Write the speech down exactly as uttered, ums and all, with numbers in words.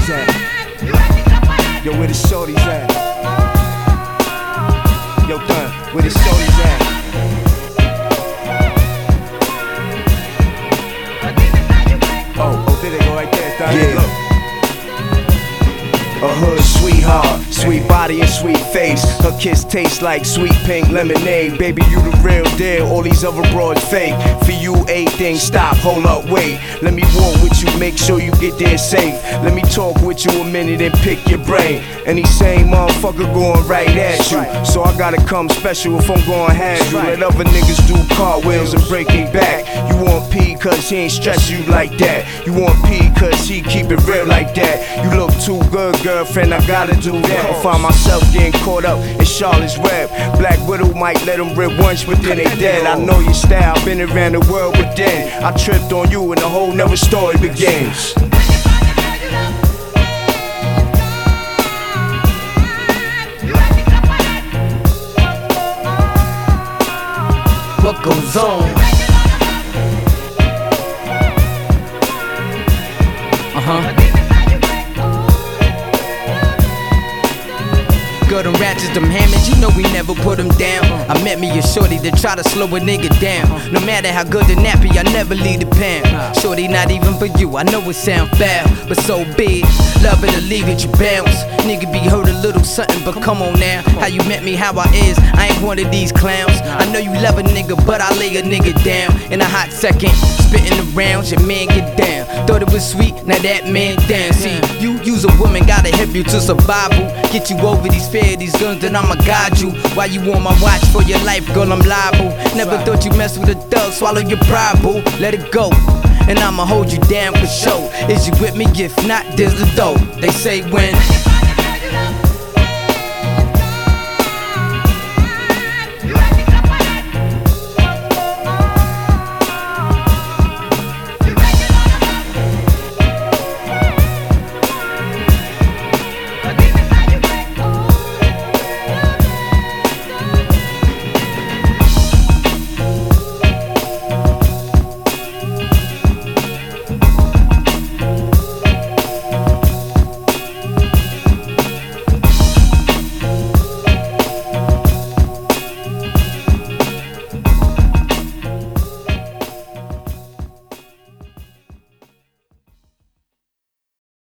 shorties at? Yo, where the shorties at? Yo, done, where the shorties at? Oh, oh, there they go right there, done. Yeah. Look. A hood sweetheart, sweet body and sweet face. Her kiss tastes like sweet pink lemonade. Baby, you the real deal, all these other broads fake. For you, everything stop, hold up, wait. Let me walk with you, make sure you get there safe. Let me talk with you a minute and pick your brain. And these same motherfucker going right at you. So I gotta come special if I'm going have you. Let other niggas do cartwheels and break their back. You want P cause he ain't stress you like that. You want P cause he keep it real like that. You look too good, girlfriend, I gotta do that. I find myself getting caught up in Charlotte's Web. Black Widow might let them rip once, but then they dead. I know your style, been around the world, but then I tripped on you and the whole never story begins. What goes on? Uh-huh. Girl, them ratchets, them hammers, you know we never put them down. I met me a shorty that try to slow a nigga down. No matter how good the nappy, I never leave the pound. Shorty, not even for you, I know it sound foul, but so big, love it or leave it, you bounce. Nigga be hurt a little something, but come on now. How you met me, how I is, I ain't one of these clowns. I know you love a nigga, but I lay a nigga down. In a hot second, spitting around, your man get down. Thought it was sweet, now that man down. See, you use a woman, gotta help you to survival. Get you over these fears, these guns, then I'ma guide you. Why you on my watch for your life, girl, I'm liable. Never thought you mess with a thug, swallow your pride, boo. Let it go, and I'ma hold you down for sure. Is you with me? If not, there's the dough. They say when